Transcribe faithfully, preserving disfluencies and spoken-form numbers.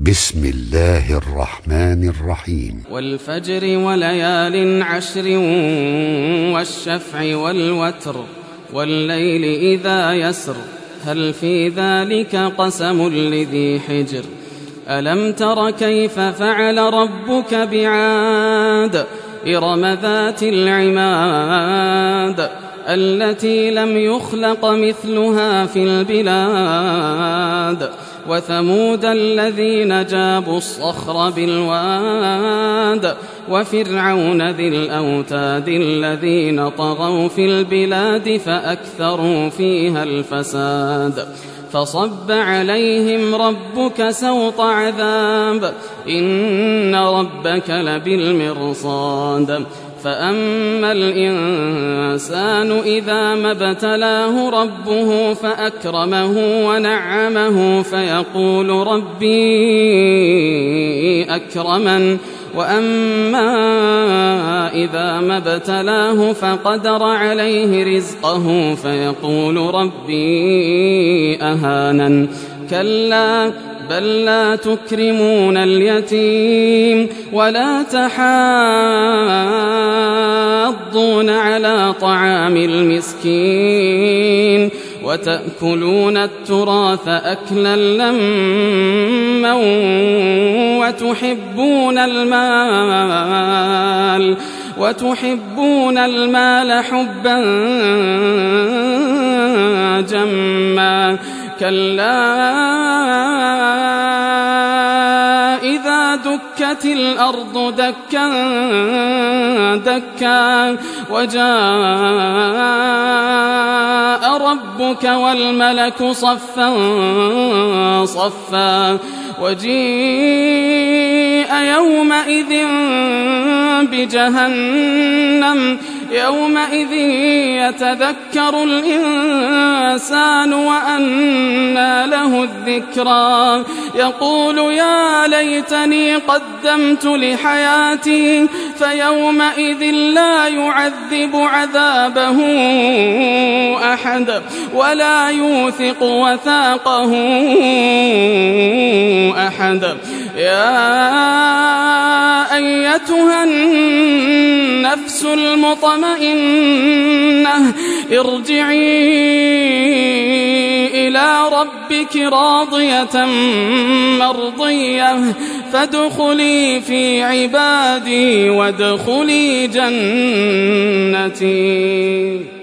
بسم الله الرحمن الرحيم. والفجر وليال عشر والشفع والوتر والليل إذا يسر هل في ذلك قسم لذي حجر ألم تر كيف فعل ربك بعاد إرم ذات العماد التي لم يخلق مثلها في البلاد وثمود الذين جابوا الصخر بالواد وفرعون ذي الأوتاد الذين طغوا في البلاد فأكثروا فيها الفساد فصب عليهم ربك سوط عذاب إن ربك لبالمرصاد فأما الإنسان إذا ما ابتلاه ربه فأكرمه ونعمه فيقول ربي أكرمن وأما إذا ما ابتلاه فقدر عليه رزقه فيقول ربي أهانن كلا بل لا تكرمون اليتيم ولا تحاضون على طعام المسكين وتأكلون التراث أكلا لما وتحبون المال وتحبون المال حبا جما كلا إذا دكت الأرض دكا دكا وجاء ربك والملك صفا صفا وجيء يومئذ بجهنم يومئذ يتذكر الإنسان وأنى له الذكرى يقول يا ليتني قدمت لحياتي فيومئذ لا يعذب عذابه أحد ولا يوثق وثاقه أحد يا أيتها النفس المطمئنة ارجعي إلى ربك راضية مرضية فادخلي في عبادي وادخلي جنتي.